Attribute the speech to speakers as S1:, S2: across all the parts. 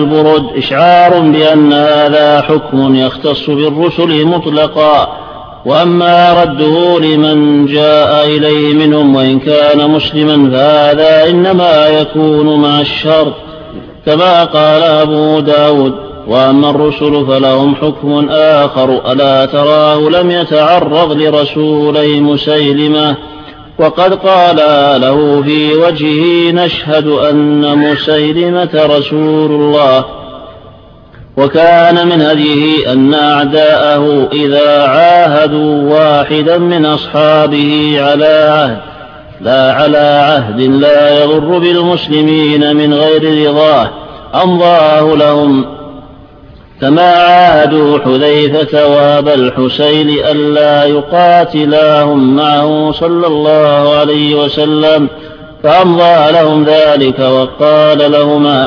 S1: البرد إشعار بأن هذا حكم يختص بالرسل مطلقا، وأما رده لمن جاء إليه منهم وإن كان مسلما فهذا إنما يكون مع الشرط، كما قال أبو داود: وأما الرسل فلهم حكم آخر ألا تراه لم يتعرض لرسولي مسيلمة وقد قال له في وجهه: نشهد أن مسيلمة رسول الله. وكان من هديه أن أعداءه إذا عاهدوا واحدا من أصحابه على عهد لا على عهد لا يضر بالمسلمين من غير رضاه أمضاه لهم، كما عاهدوا حذيفة وأبا الحسين ألا يقاتلاهم معه صلى الله عليه وسلم، فأمضى لهم ذلك وقال لهما: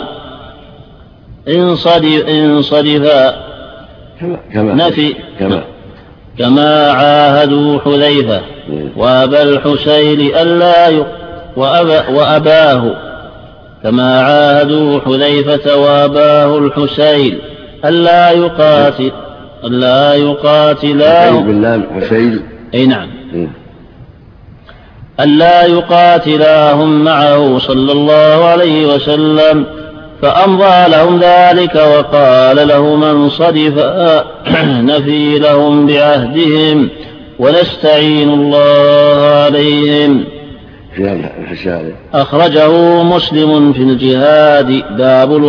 S1: انصرفا نفي كما عاهدوا حذيفة وأبا الحسين وأباه كما عاهدوا حذيفة وأباه الحسين ألا يقاتلاهم معه صلى الله عليه وسلم، فأمضى لهم ذلك وقال لهم: انصرفا نفي لهم بعهدهم ونستعين الله عليهم. أخرجه مسلم في الجهاد باب